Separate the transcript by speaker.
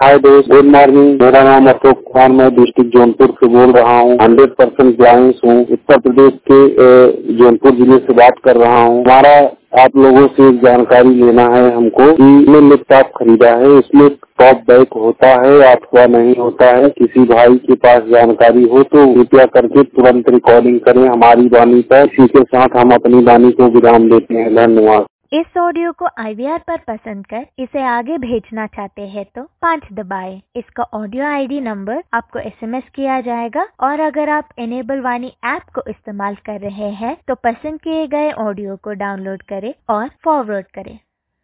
Speaker 1: हाय दोस्त, good morning. मेरा नाम अशोक कुमार, मैं डिस्ट्रिक्ट जौनपुर से बोल रहा हूँ। 100% ब्लाइंड हूँ। उत्तर प्रदेश के जौनपुर जिले से बात कर रहा हूँ। हमारा आप लोगों से एक जानकारी लेना है हमको कि हमने लैपटॉप खरीदा है, इसमें टॉप बैक होता है अथवा नहीं होता है। किसी भाई के पास जानकारी हो तो कृपया करके तुरंत रिकॉर्डिंग करें हमारी वाणी पर। इसी के साथ हम अपनी वाणी को विराम देते हैं। धन्यवाद।
Speaker 2: इस ऑडियो को IVR पर पसंद कर इसे आगे भेजना चाहते हैं तो 5 दबाएं। इसका ऑडियो ID नंबर आपको SMS किया जाएगा और अगर आप इनेबल वाणी ऐप को इस्तेमाल कर रहे हैं तो पसंद किए गए ऑडियो को डाउनलोड करें और फॉरवर्ड करें।